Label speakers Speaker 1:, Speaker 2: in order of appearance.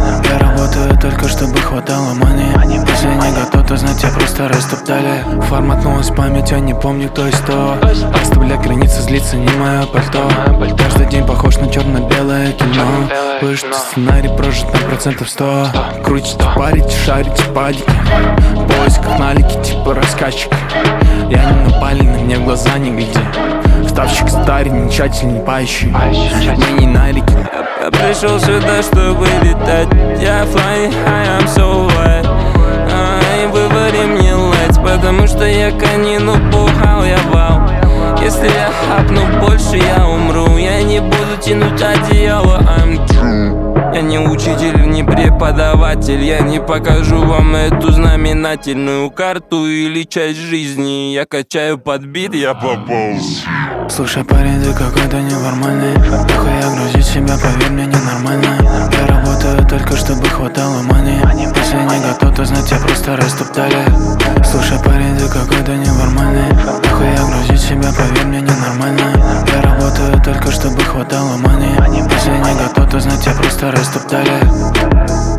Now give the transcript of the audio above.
Speaker 1: Я работаю только чтобы хватало money. Если не готов, то знать, я просто растоптали. Форматнулась память, я не помню кто и что. Оставляй границы, злиться не мое пальто. Каждый день похож на черно-белое кино. Выжатый сценарий прожит на 100%. Крутите, парите, шарите, падики. В поисках налики, типа рассказчик. Я не напали, на мне в глаза не гляди. Ставщик старый, не тщательный, поищи. Мы не налики.
Speaker 2: Я пришел сюда, чтобы летать. Я flying high, I'm so high. И вывари мне лайт, потому что я конину бухал, я вал. Если я хапну больше, я умру. Я не буду тянуть одеяло, I'm true. Я не учитель, не преподаватель. Я не покажу вам эту знаменательную карту или часть жизни. Я качаю под бит, я попал.
Speaker 1: Слушай, парень, ты какой-то неформальный. Нахуя грузить себя, поверь мне, ненормально. Я работаю только чтобы хватало money. Если не готов, то знать, я просто растоптали. Слушай, парень, ты какой-то неформальный. Нахуя грузить себя, поверь мне, ненормально. Я работаю только чтобы хватало money. Если не готов, то знать, я просто растоптали.